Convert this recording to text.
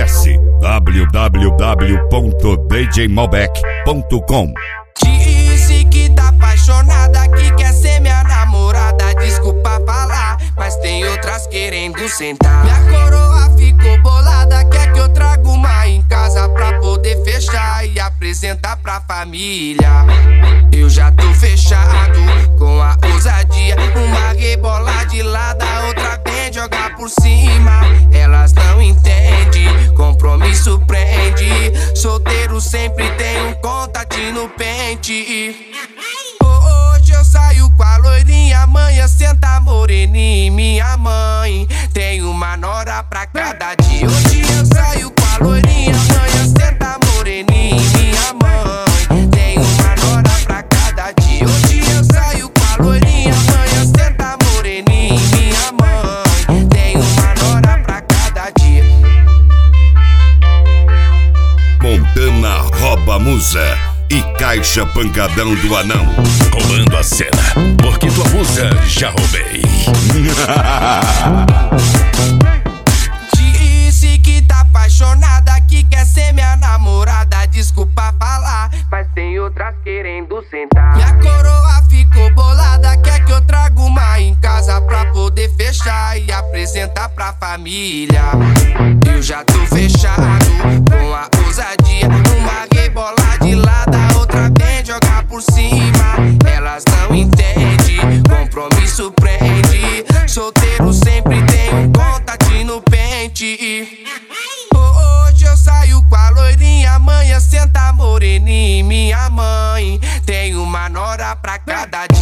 Acesse www.djmalbec.com. Disse que tá apaixonada, que quer ser minha namorada. Desculpa falar, mas tem outras querendo sentar. Minha coroa ficou bolada, quer que eu traga uma em casa pra poder fechar e apresentar pra família. Eu já tô fechado com a ousadia. Uma rebola de lado, a outra vem jogar por cima. Elas não entendem, compromisso prende. Solteiro sempre tem um contatinho no pente. Hoje eu saio com a loirinha, amanhã senta moreninha. Minha mãe tem uma nora pra cada dia. Hoje eu saio com a loirinha, amanhã senta moreninha. Minha mãe tem uma nora pra cada dia. Hoje eu saio com a loirinha, amanhã senta moreninha. Minha mãe tem uma nora pra cada dia. Montana rouba musa e Caixa Pancadão do Anão. Roubando a cena, porque tua musa já roubei. Disse que tá apaixonada, que quer ser minha namorada. Desculpa falar, mas tem outras querendo sentar. Minha coroa ficou bolada, quer que eu traga uma em casa pra poder fechar e apresentar pra família. Eu já tô fechado com a ousadia. Uma rebola de lado, a outra vem jogar por cima. Elas não entendem, compromisso prende. Solteiro sempre tem um contatinho no pente. Hoje eu saio com a loirinha, amanhã senta moreninha. Minha mãe tem uma nora pra cada